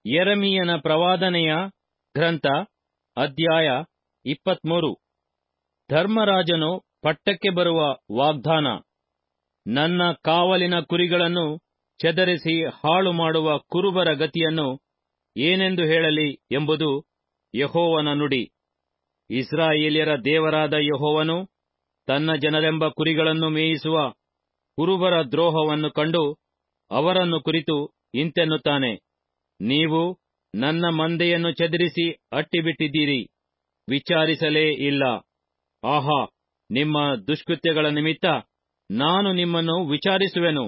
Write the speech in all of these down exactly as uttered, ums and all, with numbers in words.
ಯೆರೆಮೀಯನ ಪ್ರವಾದನೆಯ ಗ್ರಂಥ ಅಧ್ಯಾಯ ಇಪ್ಪತ್ಮೂರು. ಧರ್ಮರಾಜನು ಪಟ್ಟಕ್ಕೆ ಬರುವ ವಾಗ್ದಾನ. ನನ್ನ ಕಾವಲಿನ ಕುರಿಗಳನ್ನು ಚದರಿಸಿ ಹಾಳು ಮಾಡುವ ಕುರುಬರ ಗತಿಯನ್ನು ಏನೆಂದು ಹೇಳಲಿ ಎಂಬುದು ಯೆಹೋವನ ನುಡಿ. ಇಸ್ರಾಯೇಲ್ಯರ ದೇವರಾದ ಯೆಹೋವನು ತನ್ನ ಜನರೆಂಬ ಕುರಿಗಳನ್ನು ಮೇಯಿಸುವ ಕುರುಬರ ದ್ರೋಹವನ್ನು ಕಂಡು ಅವರನ್ನು ಕುರಿತು ಇಂತೆನ್ನುತ್ತಾನೆ: ನೀವು ನನ್ನ ಮಂದೆಯನ್ನು ಚದರಿಸಿ ಅಟ್ಟಿಬಿಟ್ಟಿದ್ದೀರಿ, ವಿಚಾರಿಸಲೇ ಇಲ್ಲ. ಆಹಾ, ನಿಮ್ಮ ದುಷ್ಕೃತ್ಯಗಳ ನಿಮಿತ್ತ ನಾನು ನಿಮ್ಮನ್ನು ವಿಚಾರಿಸುವೆನು.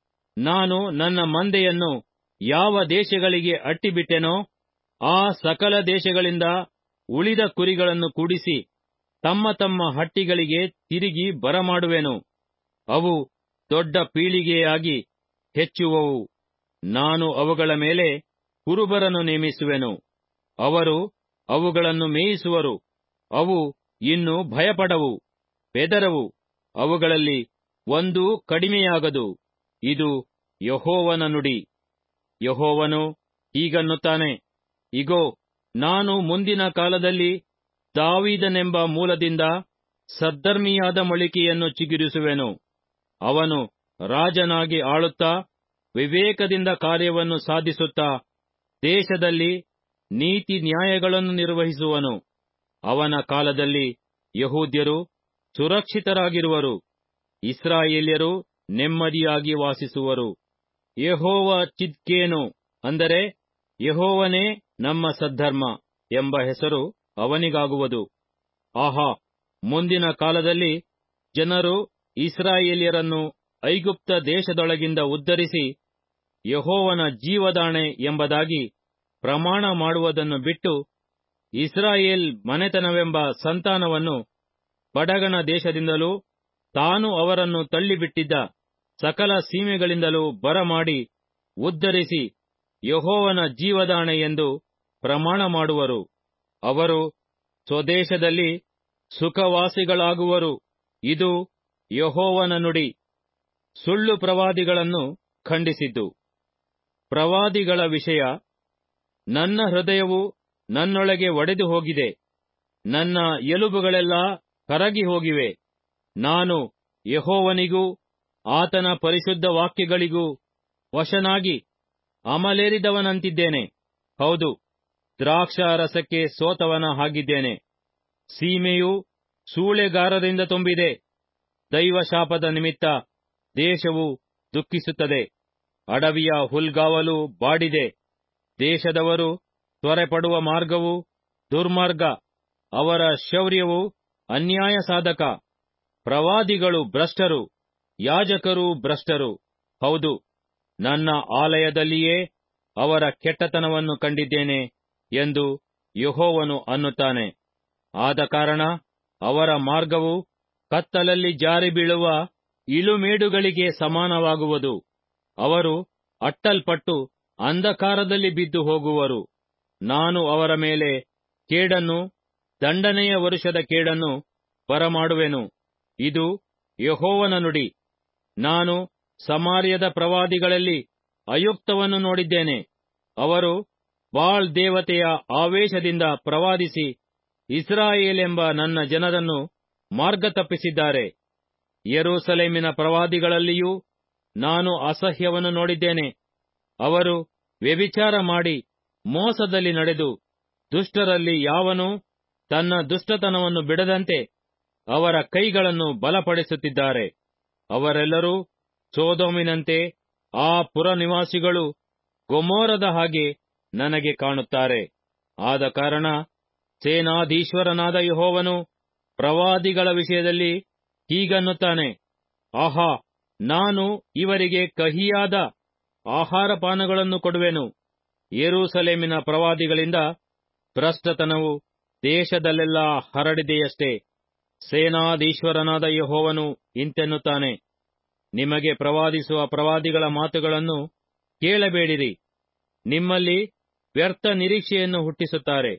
ನಾನು ನನ್ನ ಮಂದೆಯನ್ನು ಯಾವ ದೇಶಗಳಿಗೆ ಅಟ್ಟಿಬಿಟ್ಟೆನೋ ಆ ಸಕಲ ದೇಶಗಳಿಂದ ಉಳಿದ ಕುರಿಗಳನ್ನು ಕೂಡಿಸಿ ತಮ್ಮ ತಮ್ಮ ಹಟ್ಟಿಗಳಿಗೆ ತಿರುಗಿ ಬರಮಾಡುವೆನು. ಅವು ದೊಡ್ಡ ಪೀಳಿಗೆಯಾಗಿ ಹೆಚ್ಚುವವು. ನಾನು ಅವುಗಳ ಮೇಲೆ ಕುರುಬರನ್ನು ನೇಮಿಸುವೆನು. ಅವರು ಅವುಗಳನ್ನು ಮೇಯಿಸುವರು. ಅವು ಇನ್ನು ಭಯಪಡವು, ಬೆದರವು. ಅವುಗಳಲ್ಲಿ ಒಂದೂ ಕಡಿಮೆಯಾಗದು. ಇದು ಯೆಹೋವನ ನುಡಿ. ಯೆಹೋವನು ಹೀಗನ್ನುತ್ತಾನೆ: ಇಗೋ, ನಾನು ಮುಂದಿನ ಕಾಲದಲ್ಲಿ ದಾವೀದನೆಂಬ ಮೂಲದಿಂದ ಸದ್ಧರ್ಮಿಯಾದ ಮೊಳಿಕೆಯನ್ನು ಚಿಗುರಿಸುವೆನು. ಅವನು ರಾಜನಾಗಿ ಆಳುತ್ತಾ ವಿವೇಕದಿಂದ ಕಾರ್ಯವನ್ನು ಸಾಧಿಸುತ್ತಾ ದೇಶದಲ್ಲಿ ನೀತಿ ನ್ಯಾಯಗಳನ್ನು ನಿರ್ವಹಿಸುವನು. ಅವನ ಕಾಲದಲ್ಲಿ ಯೆಹೂದ್ಯರು ಸುರಕ್ಷಿತರಾಗಿರುವರು, ಇಸ್ರಾಯೇಲ್ಯರು ನೆಮ್ಮದಿಯಾಗಿ ವಾಸಿಸುವರು. ಯೆಹೋವ ಚಿದ್ಕೇನು, ಅಂದರೆ ಯೆಹೋವನೇ ನಮ್ಮ ಸದ್ಧರ್ಮ ಎಂಬ ಹೆಸರು ಅವನಿಗಾಗುವುದು. ಆಹಾ, ಮುಂದಿನ ಕಾಲದಲ್ಲಿ ಜನರು ಇಸ್ರಾಯೇಲ್ಯರನ್ನು ಐಗುಪ್ತ ದೇಶದೊಳಗಿಂದ ಉದ್ಧರಿಸಿ ಯೆಹೋವನ ಜೀವದಾಣೆ ಎಂಬುದಾಗಿ ಪ್ರಮಾಣ ಮಾಡುವುದನ್ನು ಬಿಟ್ಟು ಇಸ್ರಾಯೇಲ್ ಮನೆತನವೆಂಬ ಸಂತಾನವನ್ನು ಬಡಗಣ ದೇಶದಿಂದಲೂ ತಾನು ಅವರನ್ನು ತಳ್ಳಿಬಿಟ್ಟಿದ್ದ ಸಕಲ ಸೀಮೆಗಳಿಂದಲೂ ಬರಮಾಡಿ ಉದ್ಧರಿಸಿ ಯೆಹೋವನ ಜೀವದಾಣೆ ಎಂದು ಪ್ರಮಾಣ ಮಾಡುವರು. ಅವರು ಸ್ವದೇಶದಲ್ಲಿ ಸುಖವಾಸಿಗಳಾಗುವರು. ಇದು ಯೆಹೋವನ ನುಡಿ. ಸುಳ್ಳು ಪ್ರವಾದಿಗಳನ್ನು ಖಂಡಿಸಿದ್ದು. ಪ್ರವಾದಿಗಳ ವಿಷಯ: ನನ್ನ ಹೃದಯವು ನನ್ನೊಳಗೆ ಒಡೆದು ಹೋಗಿದೆ, ನನ್ನ ಎಲುಬುಗಳೆಲ್ಲ ಕರಗಿ ಹೋಗಿವೆ. ನಾನು ಯೆಹೋವನಿಗೂ ಆತನ ಪರಿಶುದ್ಧ ವಾಕ್ಯಗಳಿಗೂ ವಶನಾಗಿ ಅಮಲೇರಿದವನಂತಿದ್ದೇನೆ. ಹೌದು, ದ್ರಾಕ್ಷಾರಸಕ್ಕೆ ಸೋತವನ ಹಾಗಿದ್ದೇನೆ. ಸೀಮೆಯು ಸೂಳೆಗಾರರಿಂದ ತುಂಬಿದೆ. ದೈವಶಾಪದ ನಿಮಿತ್ತ ದೇಶವು ದುಃಖಿಸುತ್ತದೆ. ಅಡವಿಯ ಹುಲ್ಗಾವಲು ಬಾಡಿದೆ. ದೇಶದವರು ತ್ವರೆಪಡುವ ಮಾರ್ಗವು ದುರ್ಮಾರ್ಗ. ಅವರ ಶೌರ್ಯವು ಅನ್ಯಾಯ ಸಾಧಕ. ಪ್ರವಾದಿಗಳು ಭ್ರಷ್ಟರು, ಯಾಜಕರೂ ಭ್ರಷ್ಟರು. ಹೌದು, ನನ್ನ ಆಲಯದಲ್ಲಿಯೇ ಅವರ ಕೆಟ್ಟತನವನ್ನು ಕಂಡಿದ್ದೇನೆ ಎಂದು ಯೆಹೋವನು ಅನ್ನುತ್ತಾನೆ. ಆದ ಕಾರಣ ಅವರ ಮಾರ್ಗವು ಕತ್ತಲಲ್ಲಿ ಜಾರಿ ಬೀಳುವ ಇಳುಮೇಡುಗಳಿಗೆ ಸಮಾನವಾಗುವುದು. ಅವರು ಅಟ್ಟಲ್ಪಟ್ಟು ಅಂಧಕಾರದಲ್ಲಿ ಬಿದ್ದು ಹೋಗುವರು. ನಾನು ಅವರ ಮೇಲೆ ಕೇಡನ್ನು, ದಂಡನೆಯ ವರುಷದ ಕೇಡನ್ನು ಬರಮಾಡುವೆನು. ಇದು ಯೆಹೋವನ ನುಡಿ. ನಾನು ಸಮಾರ್ಯದ ಪ್ರವಾದಿಗಳಲ್ಲಿ ಅಯುಕ್ತವನ್ನು ನೋಡಿದ್ದೇನೆ. ಅವರು ಬಾಳ್ ದೇವತೆಯ ಆವೇಶದಿಂದ ಪ್ರವಾದಿಸಿ ಇಸ್ರಾಯೇಲೆಂಬ ನನ್ನ ಜನರನ್ನು ಮಾರ್ಗ ತಪ್ಪಿಸಿದ್ದಾರೆ. ಯೆರೂಸಲೇಮಿನ ಪ್ರವಾದಿಗಳಲ್ಲಿಯೂ ನಾನು ಅಸಹ್ಯವನ್ನು ನೋಡಿದ್ದೇನೆ. ಅವರು ವ್ಯಭಿಚಾರ ಮಾಡಿ ಮೋಸದಲ್ಲಿ ನಡೆದು ದುಷ್ಟರಲ್ಲಿ ಯಾವನೂ ತನ್ನ ದುಷ್ಟತನವನ್ನು ಬಿಡದಂತೆ ಅವರ ಕೈಗಳನ್ನು ಬಲಪಡಿಸುತ್ತಿದ್ದಾರೆ. ಅವರೆಲ್ಲರೂ ಸೊದೋಮಿನಂತೆ, ಆ ಪುರನಿವಾಸಿಗಳು ಗೊಮೋರದ ಹಾಗೆ ನನಗೆ ಕಾಣುತ್ತಾರೆ. ಆದ ಕಾರಣ ಸೇನಾಧೀಶ್ವರನಾದ ಯೆಹೋವನು ಪ್ರವಾದಿಗಳ ವಿಷಯದಲ್ಲಿ ಹೀಗನ್ನುತ್ತಾನೆ: ಆಹಾ, ನಾನು ಇವರಿಗೆ ಕಹಿಯಾದ ಆಹಾರಪಾನಗಳನ್ನು ಕೊಡುವೆನು. ಯೆರೂಸಲೇಮಿನ ಪ್ರವಾದಿಗಳಿಂದ ಭ್ರಷ್ಟತನವು ದೇಶದಲ್ಲೆಲ್ಲ ಹರಡಿದೆಯಷ್ಟೇ. ಸೇನಾಧೀಶ್ವರನಾದ ಯೆಹೋವನು ಇಂತೆನ್ನುತ್ತಾನೆ: ನಿಮಗೆ ಪ್ರವಾದಿಸುವ ಪ್ರವಾದಿಗಳ ಮಾತುಗಳನ್ನು ಕೇಳಬೇಡಿರಿ. ನಿಮ್ಮಲ್ಲಿ ವ್ಯರ್ಥ ನಿರೀಕ್ಷೆಯನ್ನು ಹುಟ್ಟಿಸುತ್ತಾರೆ.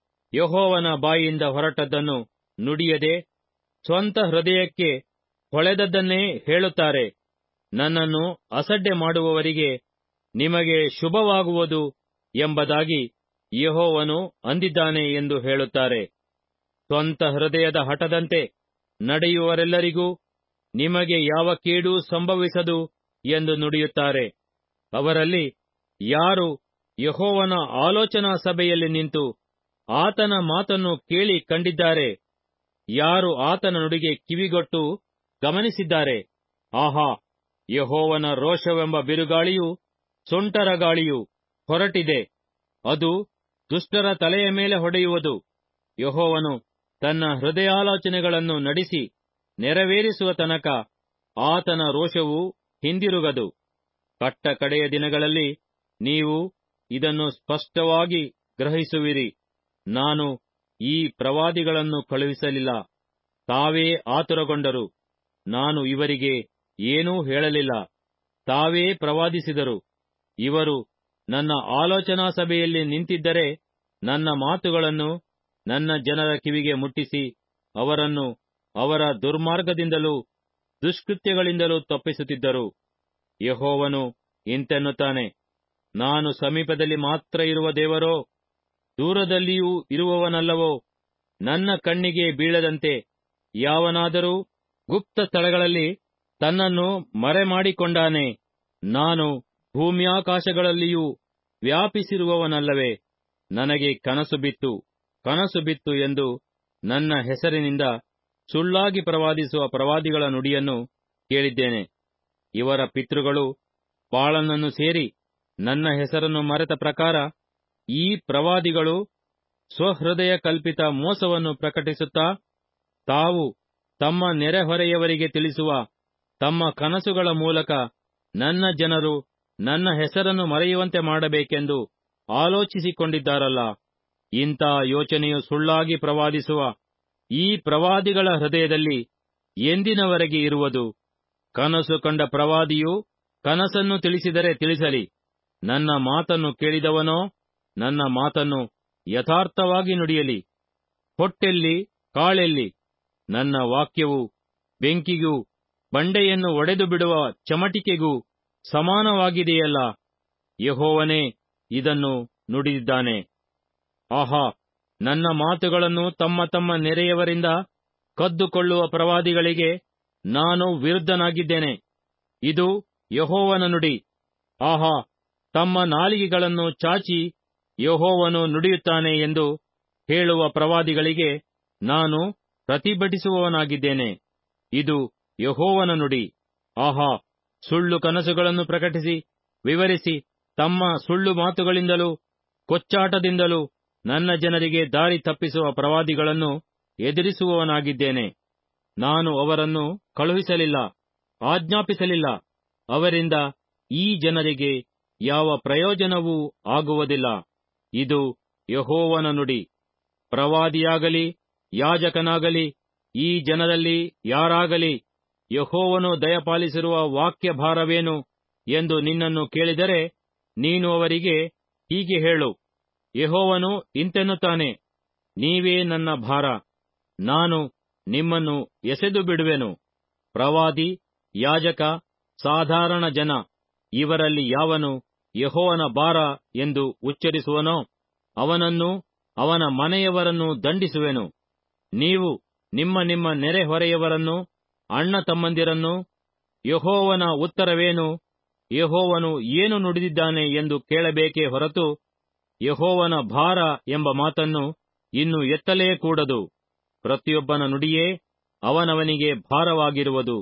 ಯೆಹೋವನ ಬಾಯಿಂದ ಹೊರಟದ್ದನ್ನು ನುಡಿಯದೆ ಸ್ವಂತ ಹೃದಯಕ್ಕೆ ಹೊಳೆದದ್ದನ್ನೇ ಹೇಳುತ್ತಾರೆ. ನನ್ನನ್ನು ಅಸಡ್ಡೆ ಮಾಡುವವರಿಗೆ ನಿಮಗೆ ಶುಭವಾಗುವುದು ಎಂಬುದಾಗಿ ಯೆಹೋವನು ಅಂದಿದ್ದಾನೆ ಎಂದು ಹೇಳುತ್ತಾರೆ. ಸ್ವಂತ ಹೃದಯದ ಹಠದಂತೆ ನಡೆಯುವವರೆಲ್ಲರಿಗೂ ನಿಮಗೆ ಯಾವ ಕೇಡೂ ಸಂಭವಿಸದು ಎಂದು ನುಡಿಯುತ್ತಾರೆ. ಅವರಲ್ಲಿ ಯಾರು ಯೆಹೋವನ ಆಲೋಚನಾ ಸಭೆಯಲ್ಲಿ ನಿಂತು ಆತನ ಮಾತನ್ನು ಕೇಳಿ ಕಂಡಿದ್ದಾರೆ? ಯಾರು ಆತನ ನುಡಿಗೆ ಕಿವಿಗೊಟ್ಟು ಗಮನಿಸಿದ್ದಾರೆ? ಆಹಾ, ಯೆಹೋವನ ರೋಷವೆಂಬ ಬಿರುಗಾಳಿಯು, ಸುಂಟರ ಗಾಳಿಯು ಹೊರಟಿದೆ. ಅದು ದುಷ್ಟರ ತಲೆಯ ಮೇಲೆ ಹೊಡೆಯುವುದು. ಯೆಹೋವನು ತನ್ನ ಹೃದಯಾಲೋಚನೆಗಳನ್ನು ನಡೆಸಿ ನೆರವೇರಿಸುವ ತನಕ ಆತನ ರೋಷವು ಹಿಂದಿರುಗದು. ಕಟ್ಟ ಕಡೆಯ ದಿನಗಳಲ್ಲಿ ನೀವು ಇದನ್ನು ಸ್ಪಷ್ಟವಾಗಿ ಗ್ರಹಿಸುವಿರಿ. ನಾನು ಈ ಪ್ರವಾದಿಗಳನ್ನು ಕಳುಹಿಸಲಿಲ್ಲ, ತಾವೇ ಆತುರಗೊಂಡರು. ನಾನು ಇವರಿಗೆ ಏನೂ ಹೇಳಲಿಲ್ಲ, ತಾವೇ ಪ್ರವಾದಿಸಿದರು. ಇವರು ನನ್ನ ಆಲೋಚನಾ ಸಭೆಯಲ್ಲಿ ನಿಂತಿದ್ದರೆ ನನ್ನ ಮಾತುಗಳನ್ನು ನನ್ನ ಜನರ ಕಿವಿಗೆ ಮುಟ್ಟಿಸಿ ಅವರನ್ನು ಅವರ ದುರ್ಮಾರ್ಗದಿಂದಲೂ ದುಷ್ಕೃತ್ಯಗಳಿಂದಲೂ ತಪ್ಪಿಸುತ್ತಿದ್ದರು. ಯೆಹೋವನು ಇಂತೆನ್ನುತ್ತಾನೆ, ನಾನು ಸಮೀಪದಲ್ಲಿ ಮಾತ್ರ ಇರುವ ದೇವರೋ, ದೂರದಲ್ಲಿಯೂ ಇರುವವನಲ್ಲವೋ? ನನ್ನ ಕಣ್ಣಿಗೆ ಬೀಳದಂತೆ ಯಾವನಾದರೂ ಗುಪ್ತ ಸ್ಥಳಗಳಲ್ಲಿ ತನ್ನನ್ನು ಮರೆಮಾಡಿಕೊಂಡಾನೇ? ನಾನು ಭೂಮ್ಯಾಕಾಶಗಳಲ್ಲಿಯೂ ವ್ಯಾಪಿಸಿರುವವನಲ್ಲವೇ? ನನಗೆ ಕನಸು ಬಿತ್ತು, ಕನಸು ಬಿತ್ತು ಎಂದು ನನ್ನ ಹೆಸರಿನಿಂದ ಸುಳ್ಳಾಗಿ ಪ್ರವಾದಿಸುವ ಪ್ರವಾದಿಗಳ ನುಡಿಯನ್ನು ಕೇಳಿದ್ದೇನೆ. ಇವರ ಪಿತೃಗಳು ಬಾಳನನ್ನು ಸೇರಿ ನನ್ನ ಹೆಸರನ್ನು ಮರೆತ ಪ್ರಕಾರ ಈ ಪ್ರವಾದಿಗಳು ಸ್ವಹೃದಯ ಕಲ್ಪಿತ ಮೋಸವನ್ನು ಪ್ರಕಟಿಸುತ್ತಾ, ತಾವು ತಮ್ಮ ನೆರೆಹೊರೆಯವರಿಗೆ ತಿಳಿಸುವ ತಮ್ಮ ಕನಸುಗಳ ಮೂಲಕ ನನ್ನ ಜನರು ನನ್ನ ಹೆಸರನ್ನು ಮರೆಯುವಂತೆ ಮಾಡಬೇಕೆಂದು ಆಲೋಚಿಸಿಕೊಂಡಿದ್ದಾರಲ್ಲ. ಇಂಥ ಯೋಚನೆಯು ಸುಳ್ಳಾಗಿ ಪ್ರವಾದಿಸುವ ಈ ಪ್ರವಾದಿಗಳ ಹೃದಯದಲ್ಲಿ ಎಂದಿನವರೆಗೆ ಇರುವುದು? ಕನಸು ಕಂಡ ಪ್ರವಾದಿಯು ಕನಸನ್ನು ತಿಳಿಸಿದರೆ ತಿಳಿಸಲಿ. ನನ್ನ ಮಾತನ್ನು ಕೇಳಿದವನೋ ನನ್ನ ಮಾತನ್ನು ಯಥಾರ್ಥವಾಗಿ ನುಡಿಯಲಿ. ಹೊಟ್ಟೆಲ್ಲಿ ಕಾಳೆಲ್ಲಿ? ನನ್ನ ವಾಕ್ಯವು ಬೆಂಕಿಗೂ ಬಂಡೆಯನ್ನು ಒಡೆದು ಬಿಡುವ ಚಮಟಿಕೆಗೂ ಸಮಾನವಾಗಿದೆಯಲ್ಲ. ಯೆಹೋವನೇ ಇದನ್ನು ನುಡಿದಿದ್ದಾನೆ. ಆಹಾ, ನನ್ನ ಮಾತುಗಳನ್ನು ತಮ್ಮ ತಮ್ಮ ನೆರೆಯವರಿಂದ ಕದ್ದುಕೊಳ್ಳುವ ಪ್ರವಾದಿಗಳಿಗೆ ನಾನು ವಿರುದ್ಧನಾಗಿದ್ದೇನೆ. ಇದು ಯೆಹೋವನ ನುಡಿ. ಆಹಾ, ತಮ್ಮ ನಾಲಿಗೆಗಳನ್ನು ಚಾಚಿ ಯೆಹೋವನು ನುಡಿಯುತ್ತಾನೆ ಎಂದು ಹೇಳುವ ಪ್ರವಾದಿಗಳಿಗೆ ನಾನು ಪ್ರತಿಭಟಿಸುವವನಾಗಿದ್ದೇನೆ. ಇದು ಯೆಹೋವನ ನುಡಿ. ಆಹಾ, ಸುಳ್ಳು ಕನಸುಗಳನ್ನು ಪ್ರಕಟಿಸಿ ವಿವರಿಸಿ ತಮ್ಮ ಸುಳ್ಳು ಮಾತುಗಳಿಂದಲೂ ಕೊಚ್ಚಾಟದಿಂದಲೂ ನನ್ನ ಜನರಿಗೆ ದಾರಿ ತಪ್ಪಿಸುವ ಪ್ರವಾದಿಗಳನ್ನು ಎದುರಿಸುವವನಾಗಿದ್ದೇನೆ. ನಾನು ಅವರನ್ನು ಕಳುಹಿಸಲಿಲ್ಲ, ಆಜ್ಞಾಪಿಸಲಿಲ್ಲ. ಅವರಿಂದ ಈ ಜನರಿಗೆ ಯಾವ ಪ್ರಯೋಜನವೂ ಆಗುವುದಿಲ್ಲ. ಇದು ಯೆಹೋವನ ನುಡಿ. ಪ್ರವಾದಿಯಾಗಲಿ ಯಾಜಕನಾಗಲಿ ಈ ಜನರಲ್ಲಿ ಯಾರಾಗಲಿ ಯೆಹೋವನು ದಯಪಾಲಿಸಿರುವ ವಾಕ್ಯ ಭಾರವೇನು ಎಂದು ನಿನ್ನನ್ನು ಕೇಳಿದರೆ, ನೀನು ಅವರಿಗೆ ಹೀಗೆ ಹೇಳು, ಯೆಹೋವನು ಇಂತೆನ್ನುತ್ತಾನೆ, ನೀವೇ ನನ್ನ ಭಾರ, ನಾನು ನಿಮ್ಮನ್ನು ಎಸೆದು ಬಿಡುವೆನು. ಪ್ರವಾದಿ, ಯಾಜಕ, ಸಾಧಾರಣ ಜನ ಇವರಲ್ಲಿ ಯಾವನು ಯೆಹೋವನ ಭಾರ ಎಂದು ಉಚ್ಚರಿಸುವನೋ ಅವನನ್ನು ಅವನ ಮನೆಯವರನ್ನು ದಂಡಿಸುವೆನು. ನೀವು ನಿಮ್ಮ ನಿಮ್ಮ ನೆರೆಹೊರೆಯವರನ್ನು, ಅಣ್ಣ ತಮ್ಮಂದಿರನ್ನು, ಯೆಹೋವನ ಉತ್ತರವೇನು, ಯೆಹೋವನು ಏನು ನುಡಿದಿದ್ದಾನೆ ಎಂದು ಕೇಳಬೇಕೇ ಹೊರತು ಯೆಹೋವನ ಭಾರ ಎಂಬ ಮಾತನ್ನು ಇನ್ನು ಎತ್ತಲೇ ಕೂಡದು. ಪ್ರತಿಯೊಬ್ಬನ ನುಡಿಯೇ ಅವನವನಿಗೆ ಭಾರವಾಗಿರುವುದು.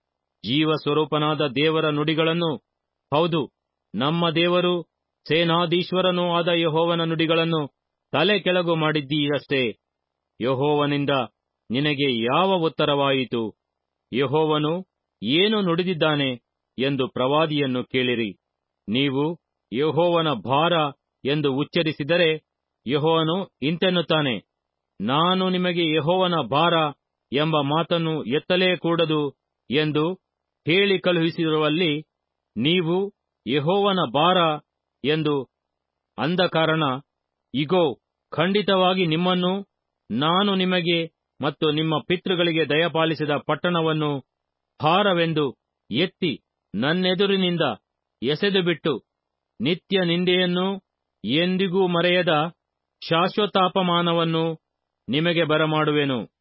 ಜೀವಸ್ವರೂಪನಾದ ದೇವರ ನುಡಿಗಳನ್ನು, ಹೌದು, ನಮ್ಮ ದೇವರು ಸೇನಾಧೀಶ್ವರನೂ ಆದ ಯೆಹೋವನ ನುಡಿಗಳನ್ನು ತಲೆ ಕೆಳಗು ಮಾಡಿದ್ದೀಯಷ್ಟೇ. ಯೆಹೋವನಿಂದ ನಿನಗೆ ಯಾವ ಉತ್ತರವಾಯಿತು? ಯೆಹೋವನು ಏನು ನುಡಿದಿದ್ದಾನೆ ಎಂದು ಪ್ರವಾದಿಯನ್ನು ಕೇಳಿರಿ. ನೀವು ಯೆಹೋವನ ಭಾರ ಎಂದು ಉಚ್ಚರಿಸಿದರೆ, ಯೆಹೋವನು ಇಂತೆನ್ನುತ್ತಾನೆ, ನಾನು ನಿಮಗೆ ಯೆಹೋವನ ಭಾರ ಎಂಬ ಮಾತನ್ನು ಎತ್ತಲೇ ಕೂಡದು ಎಂದು ಹೇಳಿ ಕಳುಹಿಸಿರುವಲ್ಲಿ, ನೀವು ಯೆಹೋವನ ಭಾರ ಎಂದು ಅಂದ ಕಾರಣ, ಇಗೋ, ಖಂಡಿತವಾಗಿ ನಿಮ್ಮನ್ನು ನಾನು ನಿಮಗೆ ಮತ್ತು ನಿಮ್ಮ ಪಿತೃಗಳಿಗೆ ದಯಪಾಲಿಸಿದ ಪಟ್ಟಣವನ್ನು ಭಾರವೆಂದು ಎತ್ತಿ ನನ್ನೆದುರಿನಿಂದ ಎಸೆದುಬಿಟ್ಟು ನಿತ್ಯ ನಿಂದೆಯನ್ನೂ ಎಂದಿಗೂ ಮರೆಯದ ಶಾಶ್ವತಾಪಮಾನವನ್ನು ನಿಮಗೆ ಬರಮಾಡುವೆನು.